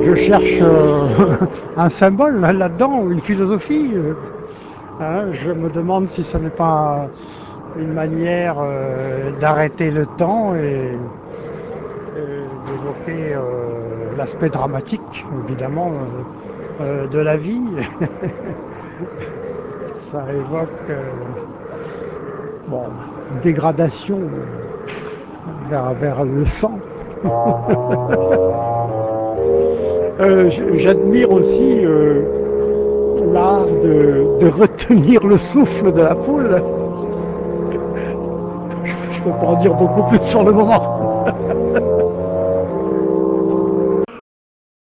je cherche un symbole là-dedans, une philosophie. Hein, je me demande si ce n'est pas une manière d'arrêter le temps et d'évoquer l'aspect dramatique, évidemment, de la vie. Ça évoque bon, une dégradation vers le sang. J'admire aussi l'art de retenir le souffle de la poule. Je ne peux pas en dire beaucoup plus sur le moment.